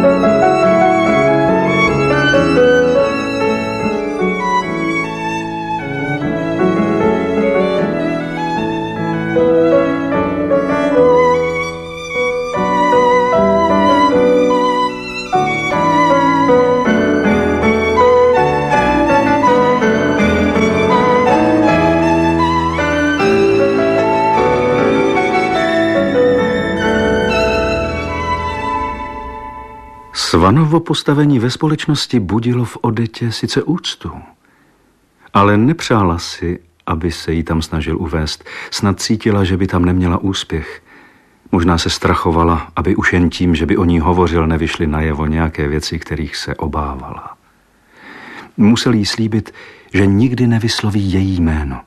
Svanovo postavení ve společnosti budilo v Odetě sice úctu, ale nepřála si, aby se jí tam snažil uvést. Snad cítila, že by tam neměla úspěch. Možná se strachovala, aby už jen tím, že by o ní hovořil, nevyšly najevo nějaké věci, kterých se obávala. Musel jí slíbit, že nikdy nevysloví její jméno.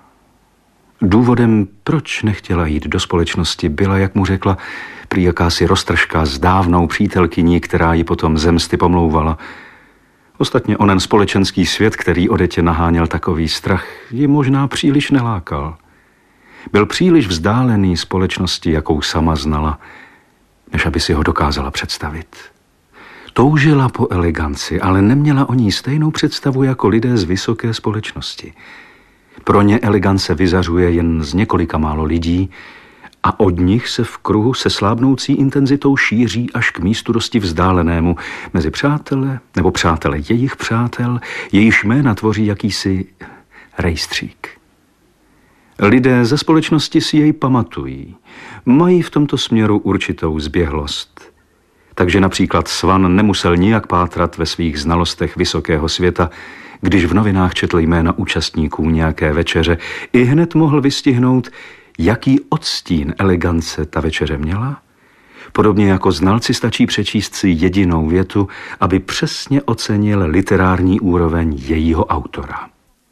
Důvodem, proč nechtěla jít do společnosti, byla, jak mu řekla, prý jakási roztržka s dávnou přítelkyní, která ji potom z msty pomlouvala. Ostatně onen společenský svět, který Odetě naháněl takový strach, ji možná příliš nelákal. Byl příliš vzdálený společnosti, jakou sama znala, než aby si ho dokázala představit. Toužila po eleganci, ale neměla o ní stejnou představu jako lidé z vysoké společnosti. Pro ně elegance vyzařuje jen z několika málo lidí a od nich se v kruhu se slábnoucí intenzitou šíří až k místu dosti vzdálenému mezi přátele nebo přátele jejich přátel, jejichž jména tvoří jakýsi rejstřík. Lidé ze společnosti si jej pamatují, mají v tomto směru určitou zběhlost. Takže například Svan nemusel nijak pátrat ve svých znalostech vysokého světa, když v novinách četl jména účastníků nějaké večeře, i hned mohl vystihnout, jaký odstín elegance ta večeře měla. Podobně jako znalci stačí přečíst si jedinou větu, aby přesně ocenil literární úroveň jejího autora.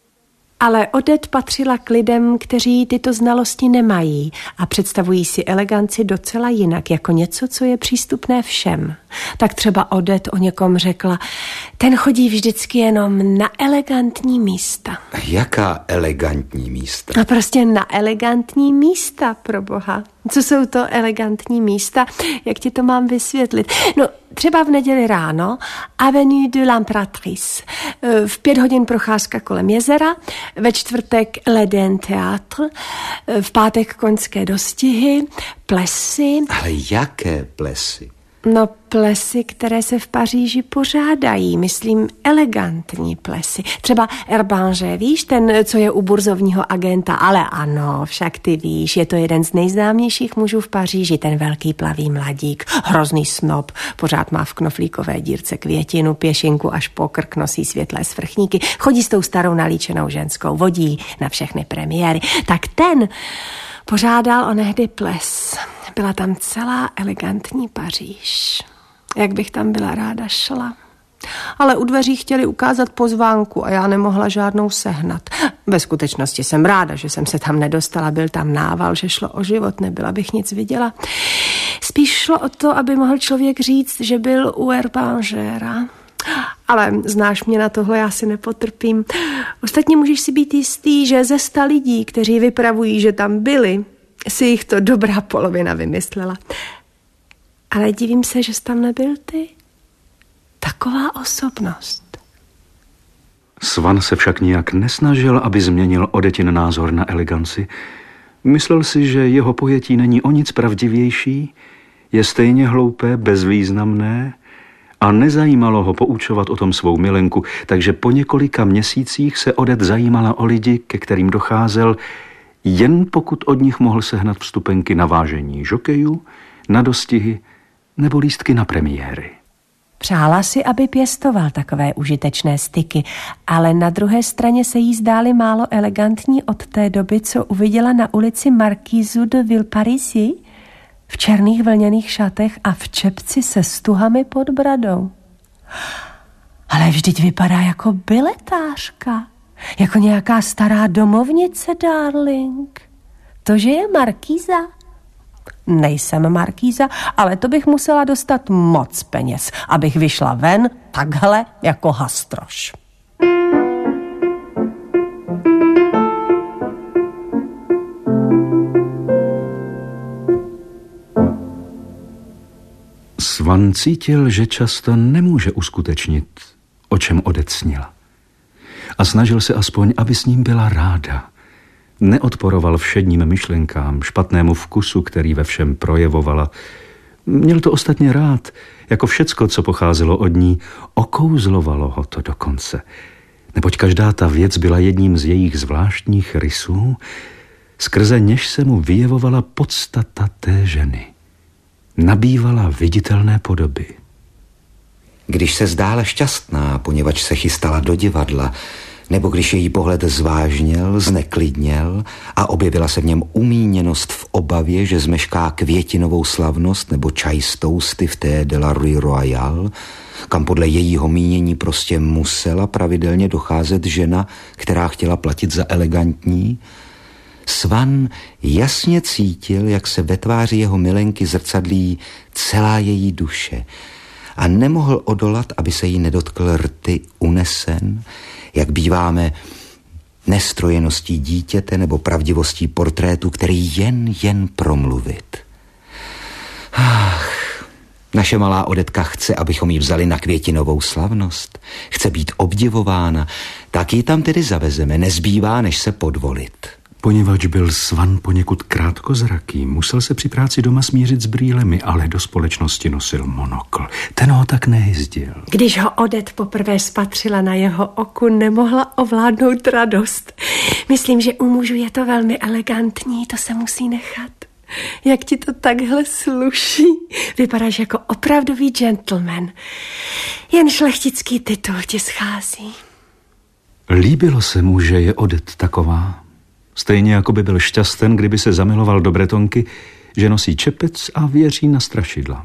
Ale Odette patřila k lidem, kteří tyto znalosti nemají a představují si eleganci docela jinak, jako něco, co je přístupné všem. Tak třeba Odette o někom řekla, ten chodí vždycky jenom na elegantní místa. Jaká elegantní místa? A prostě na elegantní místa, proboha. Co jsou to elegantní místa? Jak ti to mám vysvětlit? No, třeba v neděli ráno Avenue de l'Impératrice, v 5 hodin procházka kolem jezera, ve čtvrtek L'Eden Théâtre, v pátek koňské dostihy, plesy. Ale jaké plesy? No, plesy, které se v Paříži pořádají, myslím elegantní plesy. Třeba Herbinge, víš, ten, co je u burzovního agenta, ale ano, však ty víš, je to jeden z nejznámějších mužů v Paříži, ten velký plavý mladík, hrozný snob, pořád má v knoflíkové dírce květinu, pěšinku až po krk, nosí světlé svrchníky, chodí s tou starou nalíčenou ženskou, vodí na všechny premiéry. Tak ten pořádal onehdy ples. Byla tam celá elegantní Paříž. Jak bych tam byla ráda šla. Ale u dveří chtěli ukázat pozvánku a já nemohla žádnou sehnat. Ve skutečnosti jsem ráda, že jsem se tam nedostala, byl tam nával, že šlo o život, nebyla bych nic viděla. Spíš šlo o to, aby mohl člověk říct, že byl u Herbingera. Ale znáš mě, na tohle já si nepotrpím. Ostatně můžeš si být jistý, že ze 100 lidí, kteří vypravují, že tam byli, si jich to dobrá polovina vymyslela. Ale divím se, že jsi tam nebyl ty. Taková osobnost. Svan se však nijak nesnažil, aby změnil Odetin názor na eleganci. Myslel si, že jeho pojetí není o nic pravdivější, je stejně hloupé, bezvýznamné a nezajímalo ho poučovat o tom svou milenku, takže po několika měsících se Odette zajímala o lidi, ke kterým docházel, jen pokud od nich mohl sehnat vstupenky na vážení žokejů, na dostihy nebo lístky na premiéry. Přála si, aby pěstoval takové užitečné styky, ale na druhé straně se jí zdály málo elegantní od té doby, co uviděla na ulici Marquise de Villeparisis v černých vlněných šatech a v čepci se stuhami pod bradou. Ale vždyť vypadá jako biletářka, jako nějaká stará domovnice, darling. To, že je markýza? Nejsem markýza, ale to bych musela dostat moc peněz, abych vyšla ven takhle jako hastroš. Svan cítil, že často nemůže uskutečnit, o čem Odette snila. A snažil se aspoň, aby s ním byla ráda. Neodporoval všedním myšlenkám, špatnému vkusu, který ve všem projevovala. Měl to ostatně rád, jako všecko, co pocházelo od ní, okouzlovalo ho to dokonce. Neboť každá ta věc byla jedním z jejich zvláštních rysů, skrze něž se mu vyjevovala podstata té ženy. Nabývala viditelné podoby. Když se zdála šťastná, poněvadž se chystala do divadla, nebo když její pohled zvážněl, zneklidněl a objevila se v něm umíněnost v obavě, že zmešká květinovou slavnost nebo čaj s toasty v té de la Rue Royale, kam podle jejího mínění prostě musela pravidelně docházet žena, která chtěla platit za elegantní, Svan jasně cítil, jak se ve tváři jeho milenky zrcadlí celá její duše a nemohl odolat, aby se jí nedotkl rty unesen, jak býváme nestrojeností dítěte nebo pravdivostí portrétu, který jen promluvit. Naše malá Odetka chce, abychom ji vzali na květinovou slavnost. Chce být obdivována, tak ji tam tedy zavezeme, nezbývá, než se podvolit. Poněvadž byl Svan poněkud krátkozraký, musel se při práci doma smířit s brýlemi, ale do společnosti nosil monokl. Ten ho tak nehyzdil. Když ho Odette poprvé spatřila na jeho oku, nemohla ovládnout radost. Myslím, že u mužů je to velmi elegantní, to se musí nechat. Jak ti to takhle sluší? Vypadáš jako opravdový gentleman. Jen šlechtický titul ti schází. Líbilo se mu, že je Odette taková. Stejně jako by byl šťasten, kdyby se zamiloval do Bretonky, že nosí čepec a věří na strašidla.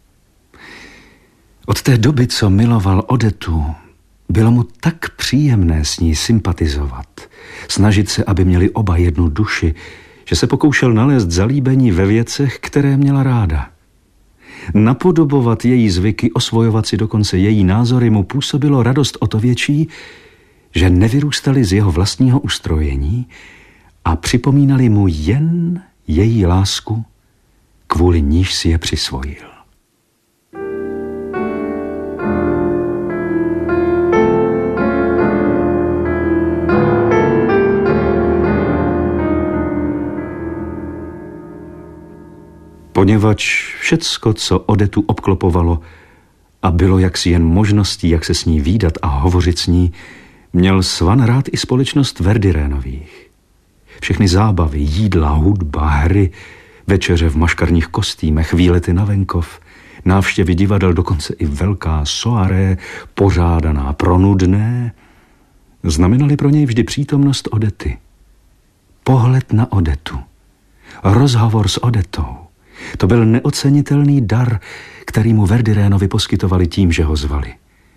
Od té doby, co miloval Odettu, bylo mu tak příjemné s ní sympatizovat, snažit se, aby měli oba jednu duši, že se pokoušel nalézt zalíbení ve věcech, které měla ráda. Napodobovat její zvyky, osvojovat si dokonce její názory mu působilo radost o to větší, že nevyrůstaly z jeho vlastního ustrojení a připomínali mu jen její lásku, kvůli níž si je přisvojil. Poněvadž všecko, co Odettu obklopovalo a bylo jaksi jen možností, jak se s ní vídat a hovořit s ní, měl Svan rád i společnost Verdirénových. Všechny zábavy, jídla, hudba, hry, večeře v maškarních kostýmech, výlety na venkov, návštěvy divadel, dokonce i velká soirée, pořádaná pro nudné, znamenaly pro něj vždy přítomnost Odetty. Pohled na Odettu, rozhovor s Odettou, to byl neocenitelný dar, který mu Verdirénovi poskytovali tím, že ho zvali.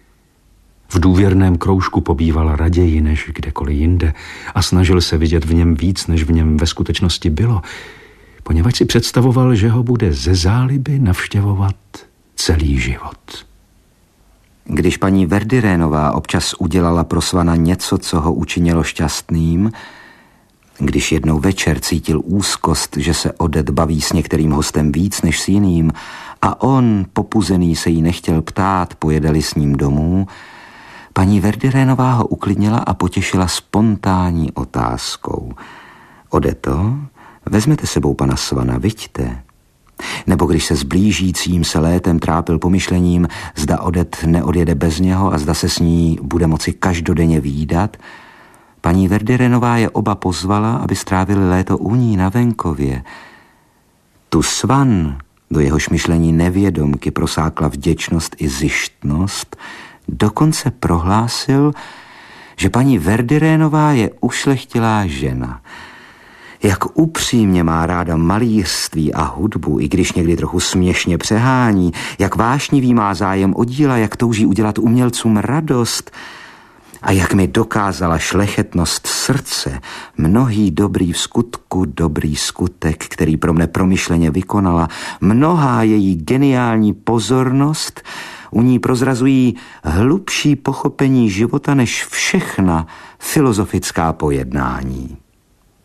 V důvěrném kroužku pobýval raději než kdekoliv jinde a snažil se vidět v něm víc, než v něm ve skutečnosti bylo, poněvadž si představoval, že ho bude ze záliby navštěvovat celý život. Když paní Verdirénová občas udělala pro Svana něco, co ho učinilo šťastným, když jednou večer cítil úzkost, že se Odette baví s některým hostem víc než s jiným a on, popuzený, se jí nechtěl ptát, pojedeli s ním domů, paní Verdirénová ho uklidnila a potěšila spontánní otázkou. Odetto, vezmete sebou pana Svana, viďte? Nebo když se s blížícím se létem trápil pomyšlením, zda Odette neodjede bez něho a zda se s ní bude moci každodenně vídat, paní Verdirénová je oba pozvala, aby strávili léto u ní na venkově. Tu Svan, do jehož myšlení nevědomky prosákla vděčnost i zištnost, dokonce prohlásil, že paní Verdirénová je ušlechtilá žena. Jak upřímně má ráda malířství a hudbu, i když někdy trochu směšně přehání, jak vášnivý má zájem o díla, jak touží udělat umělcům radost a jak mi dokázala šlechetnost srdce, mnohý dobrý v skutku, dobrý skutek, který pro mne promyšleně vykonala, mnohá její geniální pozornost, u ní prozrazují hlubší pochopení života než všechna filozofická pojednání.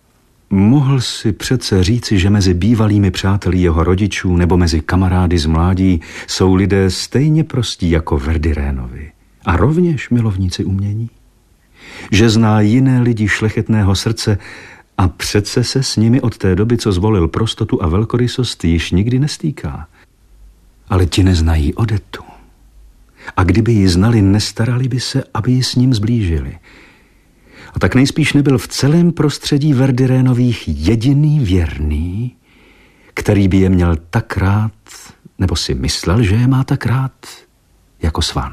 Mohl si přece říci, že mezi bývalými přáteli jeho rodičů nebo mezi kamarády z mládí jsou lidé stejně prostí jako Verdirénovi a rovněž milovníci umění? Že zná jiné lidi šlechetného srdce a přece se s nimi od té doby, co zvolil prostotu a velkorysost, již nikdy nestýká. Ale ti neznají Odetu. A kdyby ji znali, nestarali by se, aby ji s ním zblížili. A tak nejspíš nebyl v celém prostředí Verdirénových jediný věrný, který by je měl tak rád, nebo si myslel, že je má tak rád, jako Svan.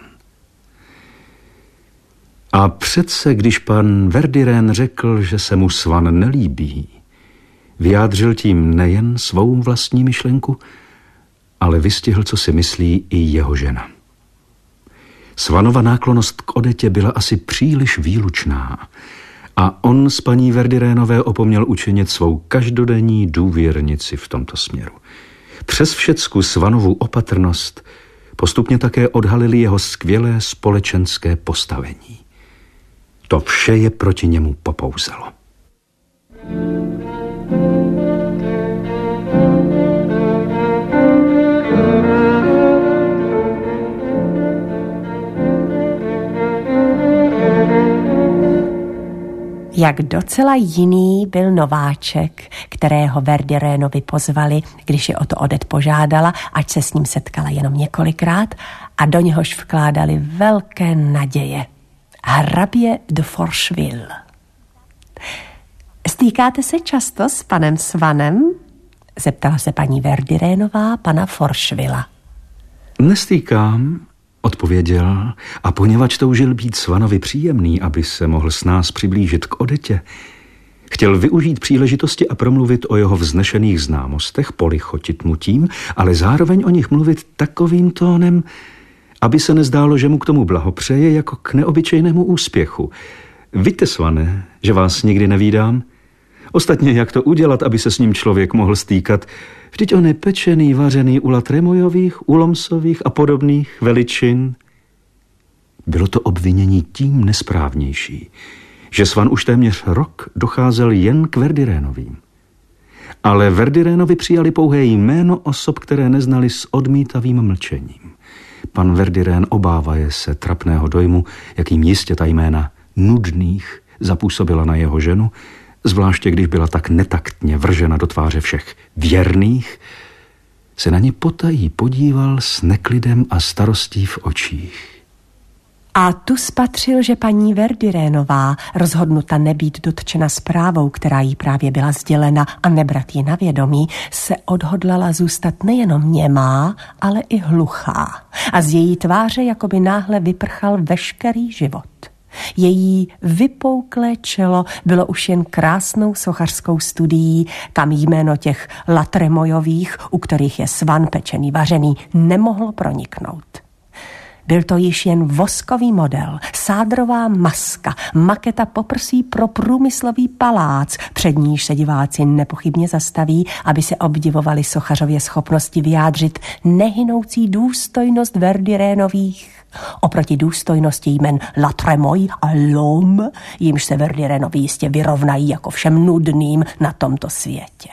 A přece, když pan Verdirén řekl, že se mu Svan nelíbí, vyjádřil tím nejen svou vlastní myšlenku, ale vystihl, co si myslí i jeho žena. Svanova náklonnost k Odetě byla asi příliš výlučná a on s paní Verdirénové opomněl učinit svou každodenní důvěrnici v tomto směru. Přes všecku Svanovu opatrnost postupně také odhalili jeho skvělé společenské postavení. To vše je proti němu popouzelo. Jak docela jiný byl nováček, kterého Verdirénovi pozvali, když je o to Odette požádala, ať se s ním setkala jenom několikrát a do něhož vkládali velké naděje. Hrabě de Forcheville. Stýkáte se často s panem Svanem? Zeptala se paní Verdirénová pana Forchevilla. Nestýkám, odpověděl, a poněvadž toužil být Svanovi příjemný, aby se mohl s nás přiblížit k Odetě, chtěl využít příležitosti a promluvit o jeho vznešených známostech, polichotit mu tím, ale zároveň o nich mluvit takovým tónem, aby se nezdálo, že mu k tomu blahopřeje jako k neobyčejnému úspěchu. Víte, Svane, že vás nikdy nevídám? Ostatně, jak to udělat, aby se s ním člověk mohl stýkat? Vždyť on je pečený, vařený u Latremojových, u Lomsových a podobných veličin. Bylo to obvinění tím nesprávnější, že Svan už téměř rok docházel jen k Verdirénovým. Ale Verdirénovi přijali pouhé jméno osob, které neznali s odmítavým mlčením. Pan Verdirén obávaje se trapného dojmu, jakým jistě ta jména nudných zapůsobila na jeho ženu, zvláště když byla tak netaktně vržena do tváře všech věrných, se na ně potají podíval s neklidem a starostí v očích. A tu spatřil, že paní Verdirénová, rozhodnuta nebýt dotčena zprávou, která jí právě byla sdělena a nebrat ji na vědomí, se odhodlala zůstat nejenom němá, ale i hluchá. A z její tváře jakoby náhle vyprchal veškerý život. Její vypouklé čelo bylo už jen krásnou sochařskou studií, kam jméno těch Latremojových, u kterých je Svan pečený vařený, nemohlo proniknout. Byl to již jen voskový model, sádrová maska, maketa poprsí pro průmyslový palác, před níž se diváci nepochybně zastaví, aby se obdivovali sochařově schopnosti vyjádřit nehynoucí důstojnost Verdirénových oproti důstojnosti jmen Latremoy a Lom, jimž se Verdirénovi jistě vyrovnají jako všem nudným na tomto světě.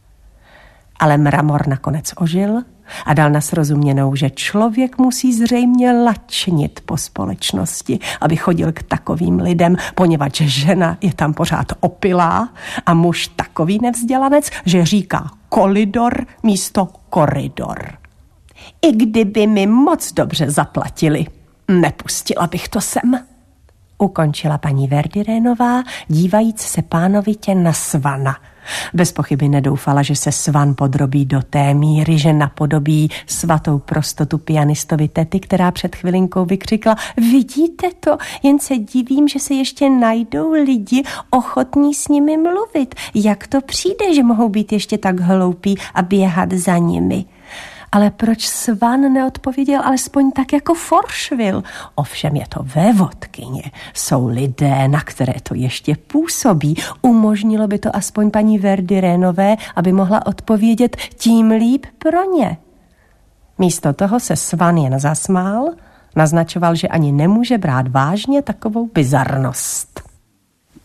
Ale mramor nakonec ožil a dal na srozuměnou, že člověk musí zřejmě lačnit po společnosti, aby chodil k takovým lidem, poněvadž žena je tam pořád opilá a muž takový nevzdělanec, že říká kolidor místo koridor. I kdyby mi moc dobře zaplatili, nepustila bych to sem. Ukončila paní Verdirénová, dívajíc se pánovitě na Svana. Bez pochyby nedoufala, že se Svan podrobí do té míry, že napodobí svatou prostotu pianistovi tety, která před chvilinkou vykřikla: vidíte to, jen se divím, že se ještě najdou lidi ochotní s nimi mluvit. Jak to přijde, že mohou být ještě tak hloupí a běhat za nimi? Ale proč Svan neodpověděl alespoň tak jako Forcheville? Ovšem je to vévodkyně. Jsou lidé, na které to ještě působí. Umožnilo by to aspoň paní Verdirénové, aby mohla odpovědět, tím líp pro ně. Místo toho se Svan jen zasmál, naznačoval, že ani nemůže brát vážně takovou bizarnost.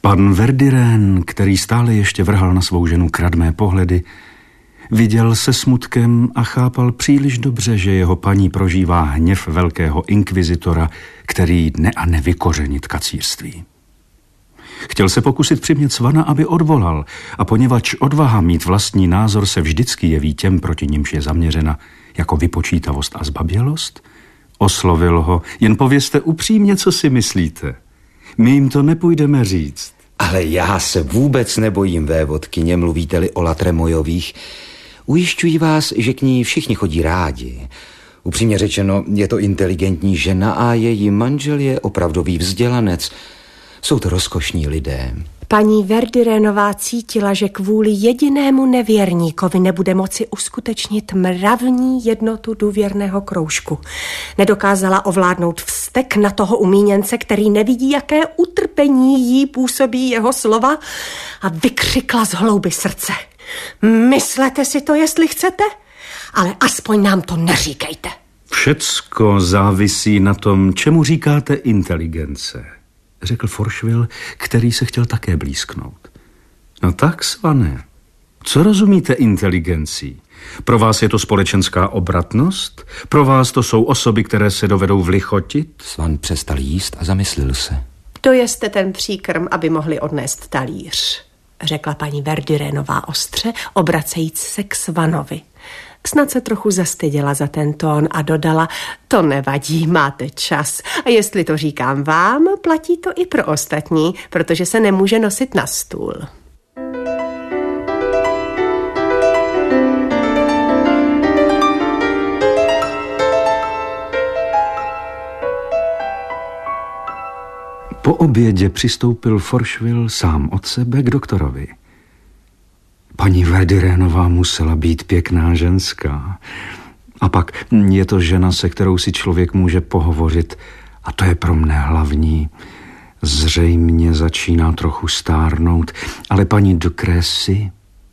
Pan Verdiren, který stále ještě vrhal na svou ženu kradmé pohledy, viděl se smutkem a chápal příliš dobře, že jeho paní prožívá hněv velkého inkvizitora, který dne a nevykořenit kacírství. Chtěl se pokusit přimět Svana, aby odvolal, a poněvadž odvaha mít vlastní názor se vždycky jeví těm, proti nimž je zaměřena, jako vypočítavost a zbabělost, oslovil ho: jen povězte upřímně, co si myslíte. My jim to nepůjdeme říct. Ale já se vůbec nebojím vévodkyně, mluvíte-li o Latremojových. Ujišťuji vás, že k ní všichni chodí rádi. Upřímně řečeno, je to inteligentní žena a její manžel je opravdový vzdělanec. Jsou to rozkošní lidé. Paní Verdirenová cítila, že kvůli jedinému nevěrníkovi nebude moci uskutečnit mravní jednotu důvěrného kroužku. Nedokázala ovládnout vztek na toho umíněnce, který nevidí, jaké utrpení jí působí jeho slova, a vykřikla z hlouby srdce: myslete si to, jestli chcete, ale aspoň nám to neříkejte. Všecko závisí na tom, čemu říkáte inteligence, řekl Foršvil, který se chtěl také blízknout. No tak, Svane, co rozumíte inteligencí? Pro vás je to společenská obratnost? Pro vás to jsou osoby, které se dovedou vlichotit? Svan přestal jíst a zamyslil se. Dojeste ten příkrm, aby mohli odnést talíř, řekla paní Verdirenová ostře, obracejíc se k Svanovi. Snad se trochu zastyděla za ten tón a dodala: to nevadí, máte čas. A jestli to říkám vám, platí to i pro ostatní, protože se nemůže nosit na stůl. Po obědě přistoupil Foršvil sám od sebe k doktorovi. Paní Verdirenová musela být pěkná ženská. A pak je to žena, se kterou si člověk může pohovořit, a to je pro mne hlavní. Zřejmě začíná trochu stárnout, ale paní de Crécy,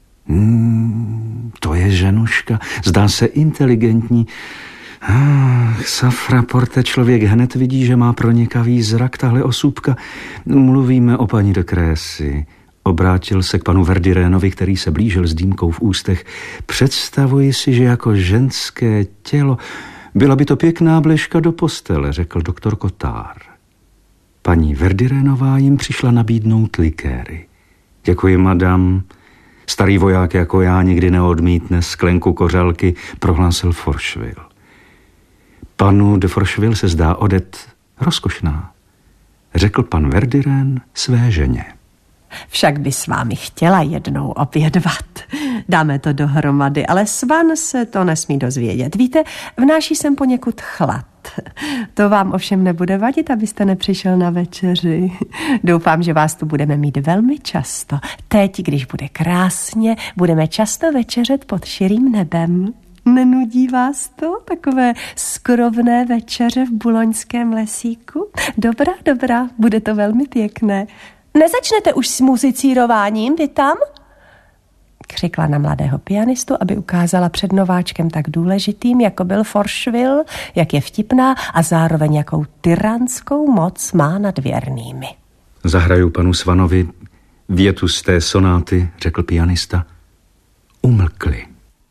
to je ženuška, zdá se inteligentní. Safraporte, člověk hned vidí, že má pronikavý zrak, tahle osůbka. Mluvíme o paní de Crécy. Obrátil se k panu Verdirénovi, který se blížil s dýmkou v ústech. Představuji si, že jako ženské tělo byla by to pěkná bležka do postele, řekl doktor Kotár. Paní Verdirénová jim přišla nabídnout likéry. Děkuji, madam. Starý voják jako já nikdy neodmítne sklenku kořalky, prohlásil Foršvil. Panu de Foršvil se zdá Odet rozkošná, řekl pan Verdirén své ženě. Však by s vámi chtěla jednou obědvat. Dáme to dohromady, ale Svan se to nesmí dozvědět. Víte, vnáší sem poněkud chlad. To vám ovšem nebude vadit, abyste nepřišel na večeři. Doufám, že vás tu budeme mít velmi často. Teď, když bude krásně, budeme často večeřet pod širým nebem. Nenudí vás to? Takové skrovné večeře v buloňském lesíku? Dobrá, bude to velmi pěkné. Nezačnete už s muzicírováním, vy tam? Křikla na mladého pianistu, aby ukázala před nováčkem tak důležitým, jako byl Foršvil, jak je vtipná a zároveň jakou tyranskou moc má nad věrnými. Zahraju panu Svanovi větu z té sonáty, řekl pianista. Umlkli.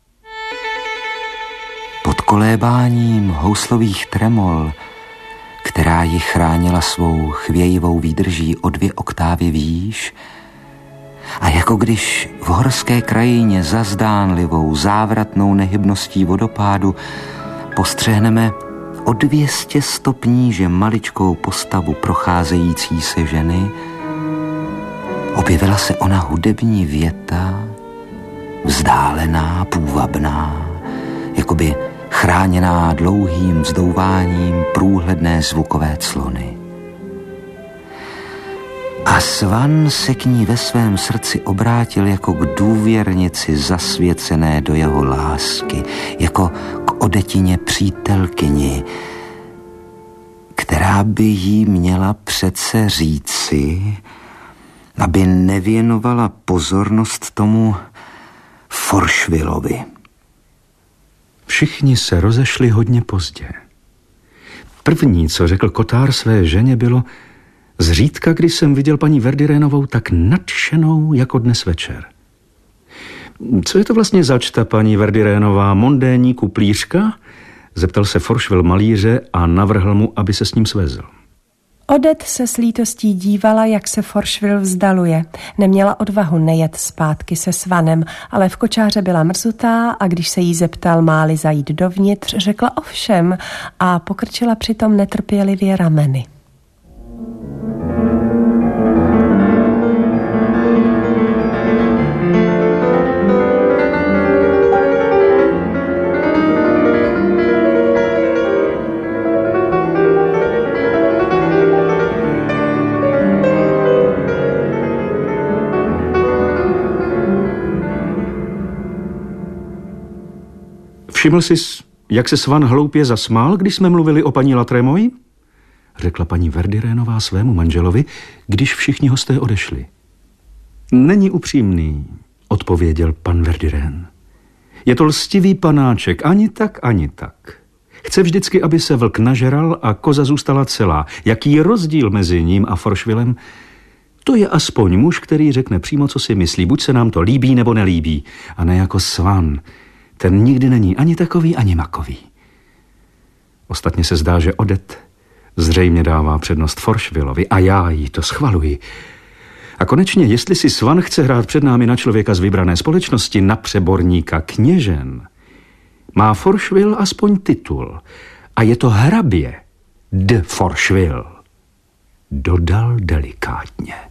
Pod kolébáním houslových tremol, která ji chránila svou chvějivou výdrží o 2 oktávy výš, a jako když v horské krajině za zdánlivou závratnou nehybností vodopádu postřehneme o 200 stopní, že maličkou postavu procházející se ženy, objevila se ona hudební věta, vzdálená, půvabná, jakoby chráněná dlouhým vzdouváním průhledné zvukové clony. A Svan se k ní ve svém srdci obrátil jako k důvěrnici zasvěcené do jeho lásky, jako k Odetině přítelkyni, která by jí měla přece říci, aby nevěnovala pozornost tomu Foršvilovi. Všichni se rozešli hodně pozdě. První, co řekl Kotár své ženě, bylo: Zřídka, když jsem viděl paní Verdirénovou tak nadšenou jako dnes večer. Co je to vlastně zač ta paní Verdirénová, mondénní kuplířka? Zeptal se Forcheville malíře a navrhl mu, aby se s ním svezl. Odette se s lítostí dívala, jak se Forcheville vzdaluje. Neměla odvahu nejet zpátky se Svanem, ale v kočáře byla mrzutá a když se jí zeptal, máli zajít dovnitř, řekla ovšem a pokrčila přitom netrpělivě rameny. Všiml jsi, jak se Svan hloupě zasmál, když jsme mluvili o paní La Trémoille? Řekla paní Verdirénová svému manželovi, když všichni hosté odešli. Není upřímný, odpověděl pan Verdirén. Je to lstivý panáček, ani tak, ani tak. Chce vždycky, aby se vlk nažeral a koza zůstala celá. Jaký je rozdíl mezi ním a Forchevillem? To je aspoň muž, který řekne přímo, co si myslí. Buď se nám to líbí, nebo nelíbí. A ne jako Svan. Ten nikdy není ani takový, ani makový. Ostatně se zdá, že Odette zřejmě dává přednost Forchevilleovi a já jí to schvaluji. A konečně, jestli si Svan chce hrát před námi na člověka z vybrané společnosti, na přeborníka kněžen, má Forcheville aspoň titul. A je to hrabě de Forcheville, dodal delikátně.